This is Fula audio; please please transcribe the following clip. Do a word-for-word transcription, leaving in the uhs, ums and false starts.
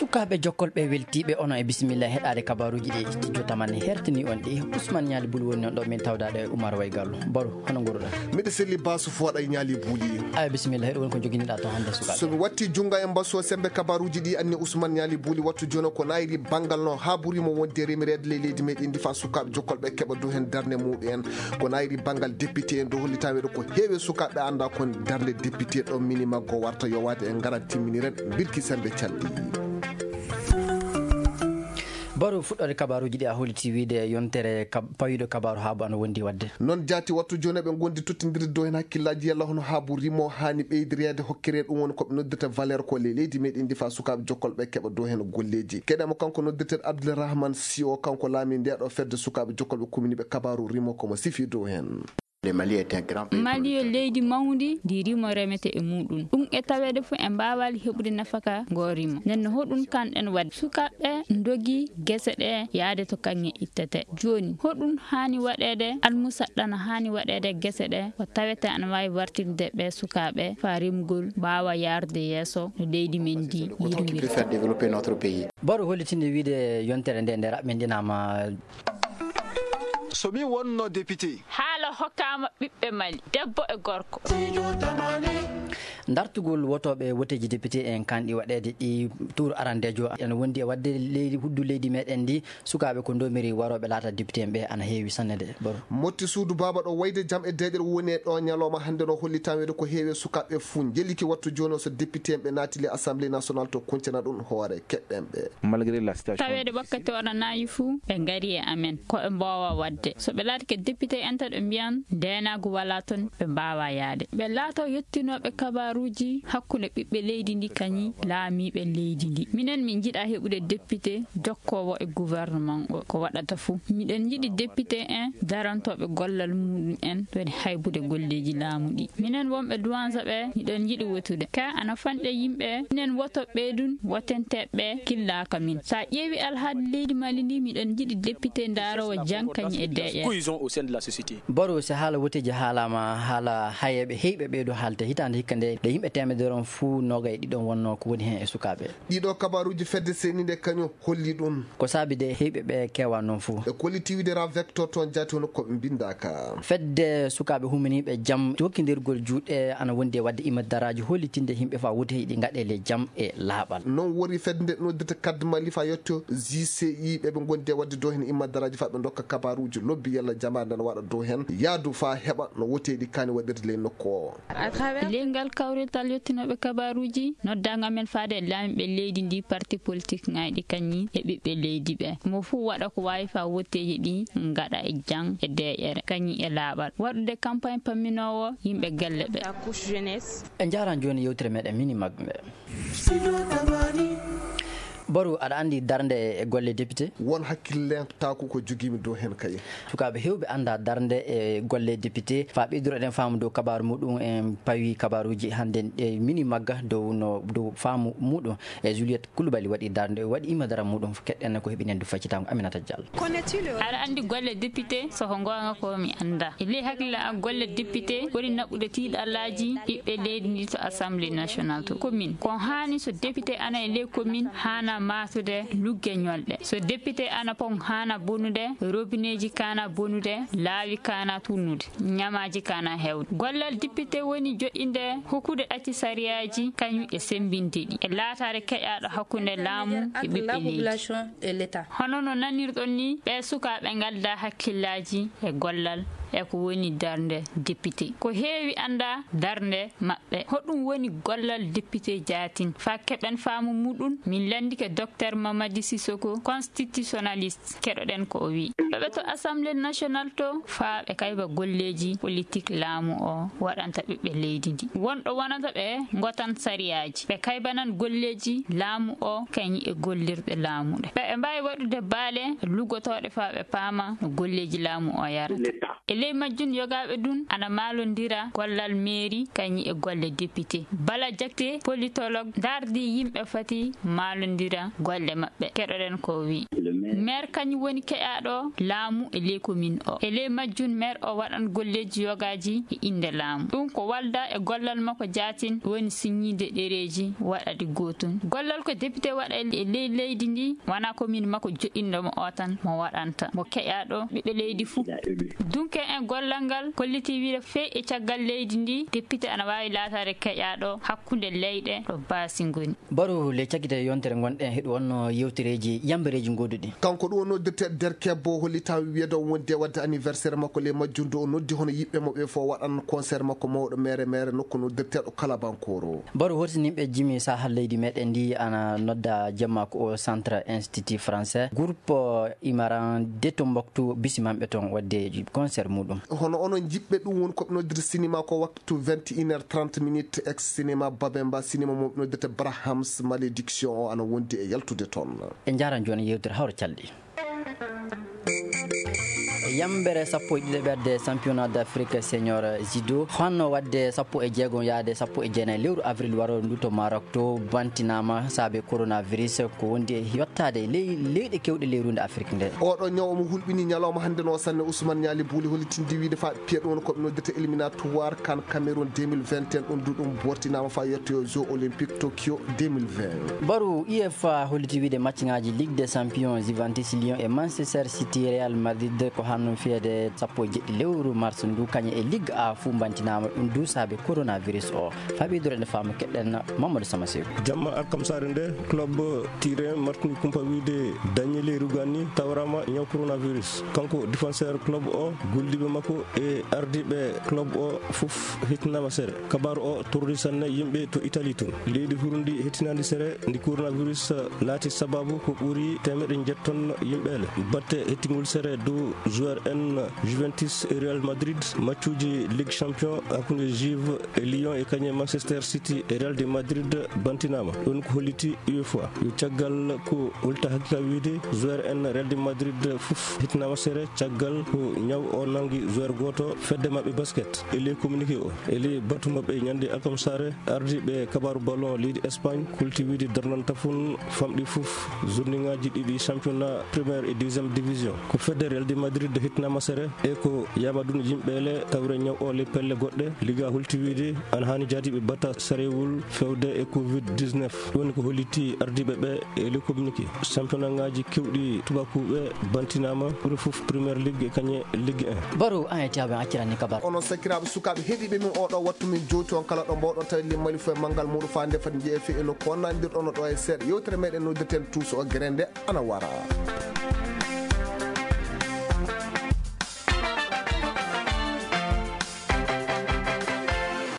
sukaɓe jokkolɓe weltiɓe ono e bisimilla heɗade kabaruji ɗi studio tamane hertini on ɗi Ousmane Niali Buli woni on ɗo min tawdade Oumar Waygallo baro hono goroɗa miɗa selli basu foɗa e Niali Buli ay bisimilla heɗo woni ko joginiɗa to hande sukaɓe somi watti junga e mbasso sembe kabaruji ɗi anni Ousmane Niali Buli wattu joni ko nayri bangal no ha ɓuurimo wonde remirede le leydi meɗen ndi fa sukaɓe jokkolɓe keɓa dow hen darde muɗum ko nayri bangal député en do hollitaɓe ɗo ko heewi sukaɓe anda kon darde député ɗo mini maggo warta yowade en garat timminiren birki sembe calɗi baro fuɗɗode kabaruji ɗi a holiti wiide yontere pawiɗo kabaru haabu ano wondi wadde noon jaati wattu joni ɓe gondi tottidirde dow hen hakkillaji yalla hono haabu rimo hani ɓeydirede hokkirede ɗum woni koɓe noddirta valeur ko le leydi meɗen ndi fa sukaɓe jokkolɓe keɓa dow hen golleji keɗamo kanko noddirteɗo Abdourahmane Sy o kanko laami ndeɗo fedde sukaɓe jokkolɓe commune ɓe kabaru rimo komo sifi dow hen Mali yo leydi mawdi ndi rimo remete e muɗum ɗum e tawede fu en mbawali heɓude nafaka go rimo nen hoɗum kanɗen wadde sukaɓe dogi gese ɗe yaade to kanŋe ittete joni hoɗum hani waɗede almusaɗɗana hani waɗede gese ɗe ko tawete ana wawi wartinde ɓe sukaɓe fa rimgol mbawa yarde yeeso no leydi men ndi yiɗumir baro hollitinde wiide yontere nde nde raɓɓe ndinama somi wonno député haala hokkama ɓiɓɓe Mali debbo e gorko dartugol wotoɓe woteji député en kanɗi waɗede ɗi tour arandejo ene wondi e wadde leydi huddu leydi meɗen ndi sukaɓe ko domiri waroɓe laata député en ɓe ana heewi sannede baro motti suudu baba ɗo wayde jaam e deƴƴere woni ɗo ñalawma hande no hollitawede ko heewi sukaɓe fuu jelliki wattu joni so député en ɓe naatili assemblée nationale to kuncana ɗum hoore keɗɗen ɓe malgré la situation tawede wakkati oɗa nayi fuu ɓe gaari e amen ko ɓe mbowa wadde so ɓe laati ke député en tan ɓe mbiyan ndenago wala toon ɓe mbawa yaade ɓe laato yettinoɓe kabaruji hakkude ɓiɓɓe leydi ndi kañi laamiɓe leydi ndi minen min jiiɗa heɓude député jokkowo e gouvernement o ko waɗata fuu miɗen jiiɗi député en darantoɓe gollal muɗum en woni haybude golleji laamu ɗi minen wonɓe duwansa ɓe miɗen jiiɗi wotude ka ana fanɗe yimɓe minen wotoɓe ɗum wotenteɓe killaka min sa ƴeewi alhaali leydi Mali ndi miɗen jiiɗi député darowo jankañi e deƴe baro si haala woteji haalama haala hayeɓe heyɓe ɓeeɗo haalte hitande hikka nde nde yimɓe temederon fuu noga e ɗiɗon wonno ko woni hen e sukaɓe ɗiɗo kabaruji fedde senide kañum holli ɗum ko saabi de heyɓe ɓe kewa noon fuu e collectividera vector toon jaati hono koɓe mbindaka fedde sukaɓe humaniɓe jaam hokkidirgol juuɗe ana wondi e wadde imaddaraji hollitinde yimɓe fa woteji ɗi gaɗele jaam e laaɓal noon wori fedde nde noddirta kadde Mali fa yetto J C I ɓeɓe gondi e wadde dow hen imaddaraji fa ɓe dokka kabaruji lobbi yalla jamade ne waɗa dow hen yaadu fa heɓa no woteɗi kani waɗirde ley nokku o lengal kawrital yettinoɓe kabaruji noddaga men faade e laamiɓe leydi ndi parti politique ngaji ɗi kañi e ɓiɓɓe leydi ɓe mo fuu waɗa ko wawi fa woteji ɗi gaɗa e jang e deƴere kañi e laaɓal waɗude campagne pamminowo yimɓe gelle ɓe e jaran joni yewtere meɗen mini magɓe baro aɗa andi darde e golle député won hakkillentako ko jogimi dow hen kay sukaɓe hewɓe anda darde e golle député fa ɓeyduroɗen faamu dow kabaru muɗum en pawi kabaruji hande e mini magga dow no dow faamu muɗum e Juliette Coulibaly waɗi darde waɗi imadara muɗum keɗɗen ko heeɓinen du faccitango Aminata Diallo aɗa andi golle député soko gonga ko mi anda e ley hakkilla an golle député woni naɓɓude tiiɗallaji ɓiɓɓe leydi ndi to assemblée nationale to commune ko hani so député ana e ley commune hana matude lugge ñolɗe so député ana pon hana bonude robineji kana bonude laawi kana tunnude ñamaji kana hewde gollal député woni joƴƴinde hokkude ɗacci sariyaji kañum e sembinde ɗi e laatare keƴaɗo hakkude laamu e ɓiɓɓe leydi hono no nanirɗon ni ɓe sukaɓe galda hakkillaji e gollal e ko woni darde député ko heewi anda darde maɓɓe hoɗum woni gollal député jaatin fa keɓen faamu muɗum min landike docteur Mamadi Sissoko constitutionnaliste keɗoɗen ko o wi ɓeɓe to assemblée nationale to fa ɓe kayba golleji politique laamu o waɗanta ɓiɓɓe leydi ndi wonɗo wonata ɓe gotan sariyaji ɓe kaybanan golleji laamu o kañi e gollirɗe laamuɗe ɓe mbawi waɗude baale lugotoɗe fa ɓe paama no golleji laamu o yarata ley majjun yogaɓe dun ana malondira gollal mairie kañi e golle député. Bala Jakte politologue dardi yimɓe fati malondira golle maɓɓe. Keɗoɗen ko wi maire kañum woni keƴaɗo laamu e ley commune o. E ley majjun maire o waɗan golleji yogaji e inde laamu. ɗum ko walda e gollal makko jatin woni signide ɗereji waɗade gotun. Gollal ko député waɗa e ley leydi ndi wana commune makko joɗɗinɗomo o tan mo waɗanta mo keƴaɗo ɓiɓɓe leydi fuu. Dunke en gollal ngal kolliti wiide fe e caggal leydi ndi député ana wawi latade keƴaɗo hakkude leyɗe ɗo baasi ngoni. Baro le cakkite yontere gonɗen heɗo wonno yewtereji yambereji goduɗi. Kanko ɗum o noddirte derkebbo holli tawi wiyedo wonde wadde anniversaire makko le majjundu o noddi hono yiɓɓe moɓe fo waɗan concert makko mawɗo mere mere nokku noddirteɗo kala bankoro. Baro hortiniɓe jimi saha leydi meɗen ndi ana nodda jamma ko o centre institut français groupe imaran de Tombouctou bisimamɓe toon wadde concert muɗum. Hono onon jiɓɓe ɗum woni koɓe noddir cinéma ko waktu vingt et une heures trente minutes ex cinéma Babemba cinéma mo noddirte Brahams malédiction o ana wondi e yaltude toon. E jaran joni yewtere hawra calɗi. Yambere sappo e ɗiɗi ɓerde championnat d'Afrique senior judo honno wadde sappo e jeegom yaade sappo e jeenayi lewru avril waro ndu to Maroc to bantinama saabe coronavirus ko wondi e yottade ley leyɗe kewɗe leyrude Afrique nde. Oɗo ñaw mo hulɓini ñalawma hande no sanne Ousmane Niali Bouli hollitindi wiide fa pied ɗon koɓe noddete éliminatoire kan Cameroun deux mille vingt et un ɗum du ɗum bortinama fa yettoyo Jeux olympique Tokyo deux mille vingt. Baru U E F A holliti wiide match ngaji Ligue des champions Juventus Lyon e Manchester City Real Madrid ko hanno fiyede sappo e jeɗɗi lewru mars ndu kañe e Ligue A fu bantinama ɗum dusaɓe coronavirus o faɓidore nde faamu keɗɗen Mamadou Samaseko. Jamma Alkam Sare nde club tiré Martini Kumpa wiide dañi leyru ganni tawrama ñaw coronavirus kanko défenseur club o golliɓe makko e ardiɓe club o fof hettinama sere kabaru o tordi sanne yimɓe to Italie toon leydi hurundi hettinandi sere ndi coronavirus laati sababu ko ɓuuri temeɗe jetton yimɓele batte hettingol sere dow joueur en Juventus et Real Madrid matchuji Ligue champion hakkunde Juve e Lyon e kañe Manchester City e Real de Madrid bantinama ɗon ko holliti U E F A yo caggal ko holta hakkika wiide joueur en Real de Madrid fof hettinama sere caggal ko ñaw o nangi joueur goto fedde mabɓe basket e ley communiqué o e ley batu mabɓe ñande Alkam Sare ardiɓe kabaru ballon leydi Espagne holti wiide darnan tafun famɗi fof journée ngaji ɗiɗi championnat première et deuxième division ko fedde Real de Madrid hitnama sere e ko yamadun yimɓele tawre ñaw o le pelle goɗɗe liga holti wiide an hani jaadiɓe batta sarewul fewde e covid dix-neuf woni ko holliti ardiɓe ɓe e le communiqué championnat ngaji kewɗi tubakuɓe bantinama ɓuuri fof première ligue e kañe ligue un. Baro an e tiaɓe accirani kabar onon sakiraɓe sukaɓe heeɗiɓe min oɗo wattu min jowti on kala ɗo mbawɗon tawi limmali fo e manggal muɗum fa nde fati jeefi eno ko wonnandirɗon ɗo e seeɗa yewtere meɗen noddirten tous o grende ana wara.